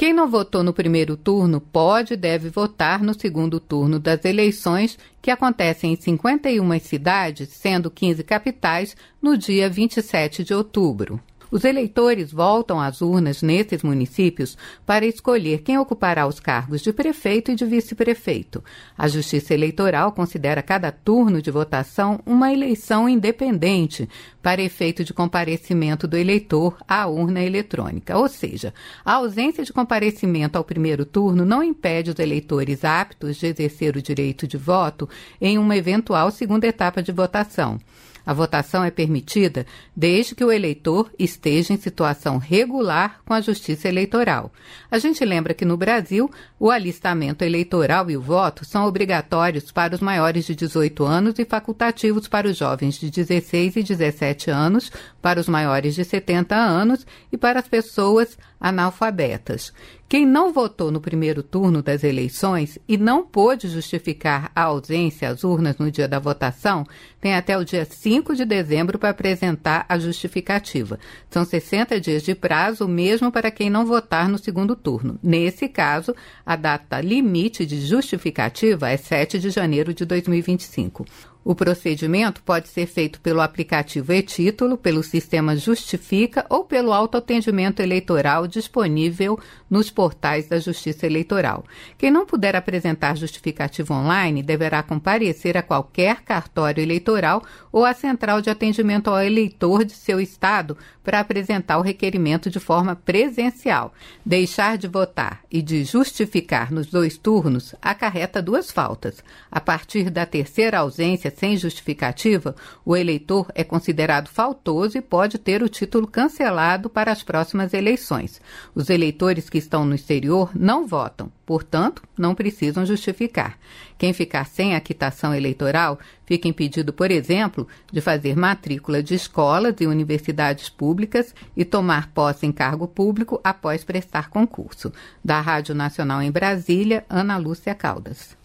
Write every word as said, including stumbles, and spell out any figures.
Quem não votou no primeiro turno pode e deve votar no segundo turno das eleições, que acontecem em cinquenta e uma cidades, sendo quinze capitais, no dia vinte e sete de outubro. Os eleitores voltam às urnas nesses municípios para escolher quem ocupará os cargos de prefeito e de vice-prefeito. A Justiça Eleitoral considera cada turno de votação uma eleição independente, para efeito de comparecimento do eleitor à urna eletrônica. Ou seja, a ausência de comparecimento ao primeiro turno não impede os eleitores aptos de exercer o direito de voto em uma eventual segunda etapa de votação. A votação é permitida desde que o eleitor esteja em situação regular com a Justiça Eleitoral. A gente lembra que no Brasil, o alistamento eleitoral e o voto são obrigatórios para os maiores de dezoito anos e facultativos para os jovens de dezesseis e dezessete anos, para os maiores de setenta anos e para as pessoas analfabetas. Quem não votou no primeiro turno das eleições e não pôde justificar a ausência às urnas no dia da votação, tem até o dia cinco de dezembro para apresentar a justificativa. São sessenta dias de prazo, mesmo para quem não votar no segundo turno. Nesse caso, a data limite de justificativa é sete de janeiro de dois mil e vinte e cinco. O procedimento pode ser feito pelo aplicativo e-Título, pelo sistema Justifica ou pelo autoatendimento eleitoral disponível nos portais da Justiça Eleitoral. Quem não puder apresentar justificativa online deverá comparecer a qualquer cartório eleitoral ou à central de atendimento ao eleitor de seu estado para apresentar o requerimento de forma presencial. Deixar de votar e de justificar nos dois turnos acarreta duas faltas. A partir da terceira ausência sem justificativa, o eleitor é considerado faltoso e pode ter o título cancelado para as próximas eleições. Os eleitores que estão no exterior não votam, portanto, não precisam justificar. Quem ficar sem a quitação eleitoral fica impedido, por exemplo, de fazer matrícula de escolas e universidades públicas e tomar posse em cargo público após prestar concurso. Da Rádio Nacional em Brasília, Ana Lúcia Caldas.